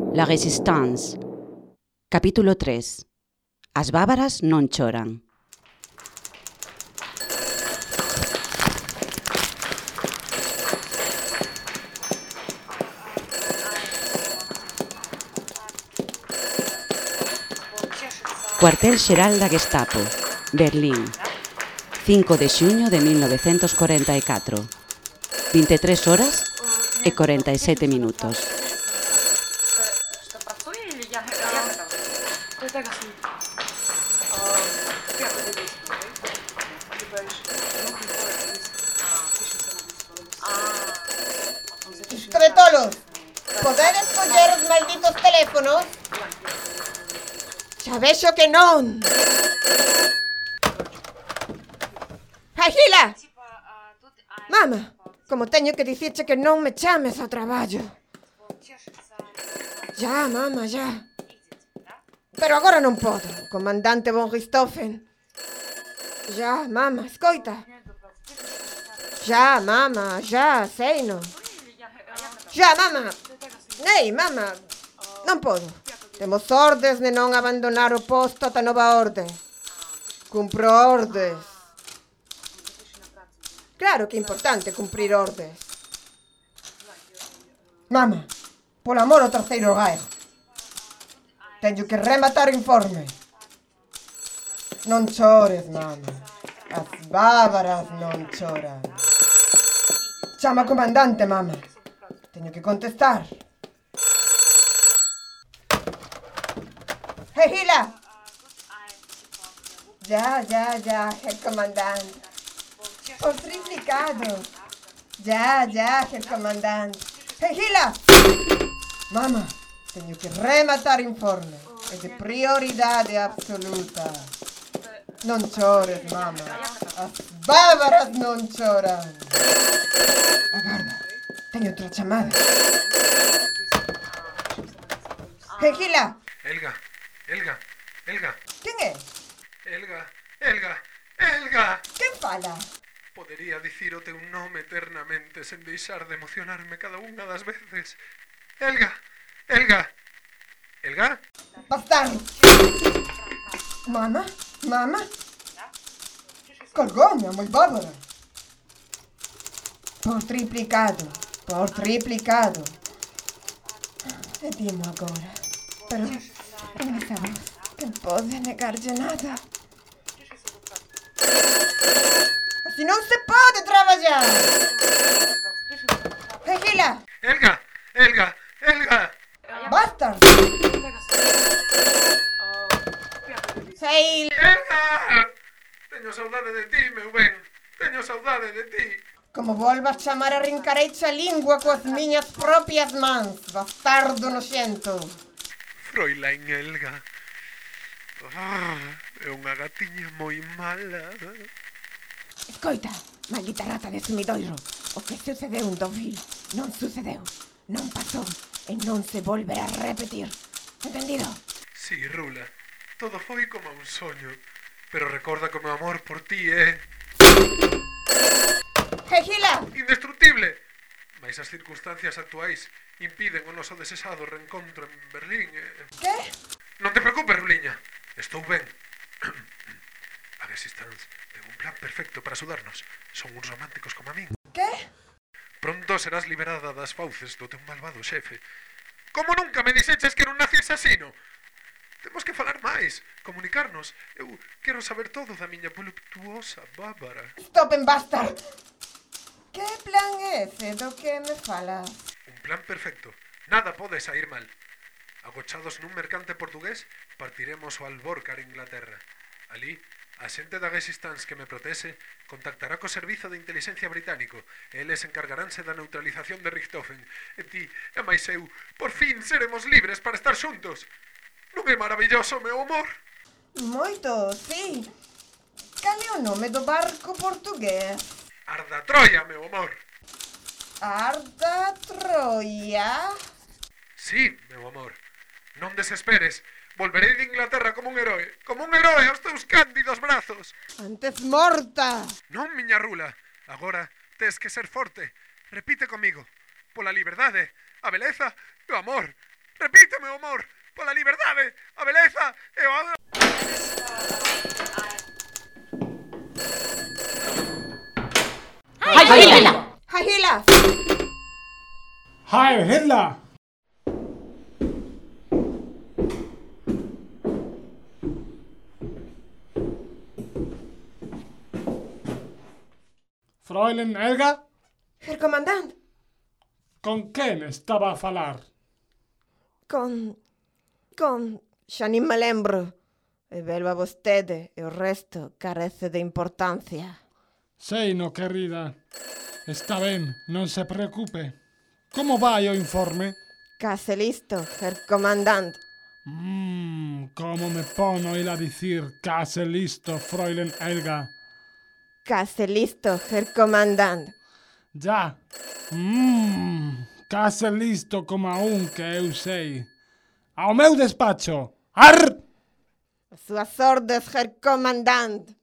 La Résistance. Capítulo 3. As bávaras non choran. Cuartel xeral da Gestapo, Berlín, 5 de xuño de 1944, 23 horas e 47 minutos. Tretolos, podedes coller os malditos teléfonos? Xa vexo que non. Agila! Mama, como teño que dicirche que non me chames ao traballo. Ya, mama, ya. Pero agora non podo, comandante von Richthofen. Ya, mama, escoita. Ya, mama, ya, seino. Ya, mama. Ei, mama, non podo. Temos ordes de non abandonar o posto ata nova orde. Cumpro ordes. Claro que é importante cumprir ordes. Mama, polo amor ao terceiro Reich. Teño que rematar o informe. Non chores, mama. As bávaras non choran. Chama comandante, mama. Teño que contestar. Hila! Ya, Herr Comandante. Por triplicado. Ya, Herr Comandante. Hila! Mama, teño que rematar informe. É de prioridade absoluta. Non chores, mama. As bávaras non choran. Agarda, teño outra chamada. Hila! Elga. Quen é? Elga. Quen fala? Podería dicir o teu nome eternamente sen deixar de emocionarme cada unha das veces. Elga. Bastardo! Mama? Colgoume a moi bárbara. Por triplicado. E dimo agora. Pero esa voz que pode negarlle nada. Así non se pode traballar. Hila! Elga. Basta! Sei... Elga! Teño saudade de ti, meu ben. Teño saudade de ti. Como volvas chamar a rincareixa a lingua coas miñas propias mans, bastardo noxento. Froilain Elga. É unha gatiña moi mala. Escoita, maldita rata de sumidoiro. O que sucedeu en Deauville non sucedeu, non pasou e non se volverá a repetir. Entendido? Sí, Rula. Todo foi como un soño. Pero recorda que o meu amor por ti é... Hila! indestructible. Mais as circunstancias actuais impiden o noso desexado reencontro en Berlín. Que? Non te preocupes, Ruliña. Estou ben. A Resistance ten un plan perfecto para axudarnos. Son uns románticos como a min. Que? Pronto serás liberada das fauces do teu malvado xefe. Como nunca me dixeches que era un nazi asesino? Temos que falar máis, comunicarnos. Eu quero saber todo da miña voluptuosa bárbara. Stoppen, bastard! Que plan é ese do que me falas? Un plan perfecto. Nada pode sair mal. Agochados nun mercante portugués, partiremos ao Alborcar, Inglaterra. Ali, a xente da Resistance que me protexe contactará co servizo de inteligencia británico e eles encargaránse da neutralización de Richthofen. E ti, e máis eu, por fin seremos libres para estar xuntos. Non é maravilloso, meu amor? Moito, sí. Cal é o nome do barco portugués? Arda Troia, meu amor. Arda Troia? Sí, meu amor. Non desesperes. Volverei de Inglaterra como un heroe aos teus cándidos brazos. Antes morta. Non, miña Rula. Agora tes que ser forte. Repite comigo. Pola liberdade, a beleza e o amor. Repíteme o amor pola liberdade, a beleza e o... Heil Hitler! Heil Hitler! Heil Hitler! Fräulein Helga, Herr Kommandant, con quen estaba a falar? con... xa nin me lembro. E velo a vostede e o resto carece de importancia. Sei no, querida. Está ben, non se preocupe. Como vai o informe? Case listo, Herr Kommandant. Como me pono ir a dicir case listo, Fräulein Helga. Case listo, Herr Kommandant. Ya. Case listo como a un que eu sei. Ao meu despacho. Arr! As súas ordes, Herr Kommandant.